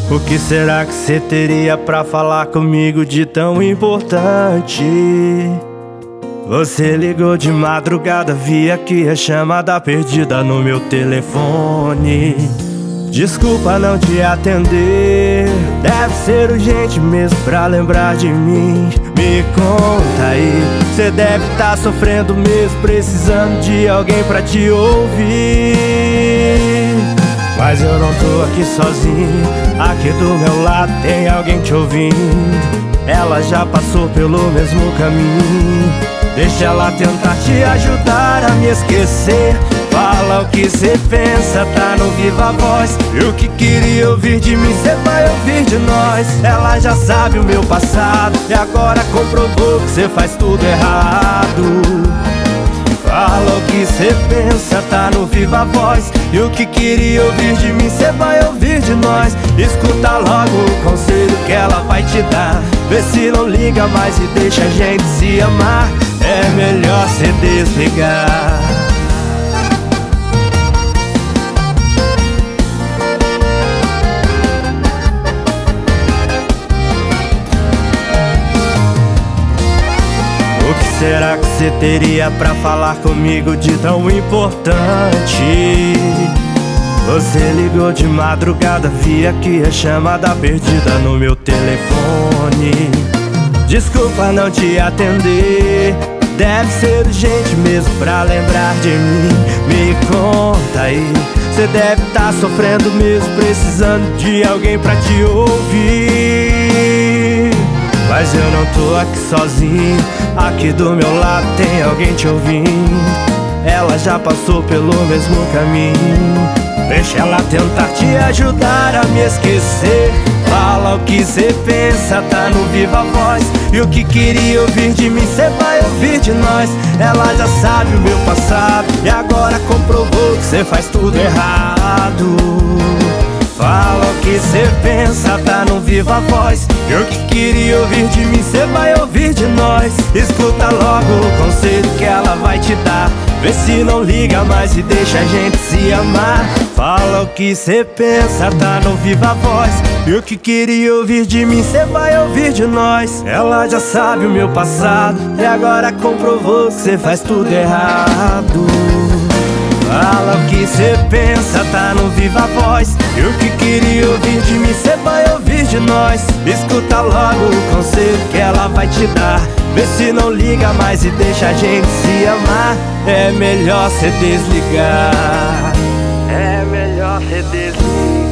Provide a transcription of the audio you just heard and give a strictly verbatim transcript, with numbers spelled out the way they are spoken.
O que será que você teria pra falar comigo de tão importante? Você ligou de madrugada, vi aqui a chamada perdida no meu telefone. Desculpa não te atender, deve ser urgente mesmo pra lembrar de mim. Me conta aí, cê deve tá sofrendo mesmo, precisando de alguém pra te ouvir. Mas eu não tô aqui sozinho, aqui do meu lado tem alguém te ouvindo. Ela já passou pelo mesmo caminho, deixa ela tentar te ajudar a me esquecer. Fala o que cê pensa, tá no viva voz. E o que queria ouvir de mim, cê vai ouvir de nós. Ela já sabe o meu passado e agora comprovou que cê faz tudo errado. Fala o que cê pensa, tá no viva voz. E o que queria ouvir de mim, cê vai ouvir de nós. Escuta logo o conselho que ela vai te dar. Vê se não liga mais e deixa a gente se amar. É melhor cê desligar. O que será que você teria pra falar comigo de tão importante? Você ligou de madrugada, vi aqui a chamada perdida no meu telefone. Desculpa não te atender, deve ser urgente mesmo pra lembrar de mim. Me conta aí, cê deve tá sofrendo mesmo, precisando de alguém pra te ouvir. Mas eu não tô aqui sozinho, aqui do meu lado tem alguém te ouvindo. Ela já passou pelo mesmo caminho, deixa ela tentar te ajudar a me esquecer. Fala o que cê pensa, tá no viva voz. E o que queria ouvir de mim, cê vai ouvir de nós. Ela já sabe o meu passado e agora comprovou que cê faz tudo errado. Fala o que cê pensa, tá no viva voz. E o que queria ouvir de mim, cê vai ouvir de nós. Escuta logo o conselho que ela vai te dar. Vê se não liga mais e deixa a gente se amar. Fala o que cê pensa, tá no viva voz. E o que queria ouvir de mim, cê vai ouvir de nós. Ela já sabe o meu passado e agora comprovou que cê faz tudo errado. Fala o que cê pensa, tá no viva voz. E o que queria ouvir de mim, cê vai ouvir de nós. Escuta logo o conselho que ela vai te dar. Vê se não liga mais e deixa a gente se amar. É melhor cê desligar. É melhor cê desligar.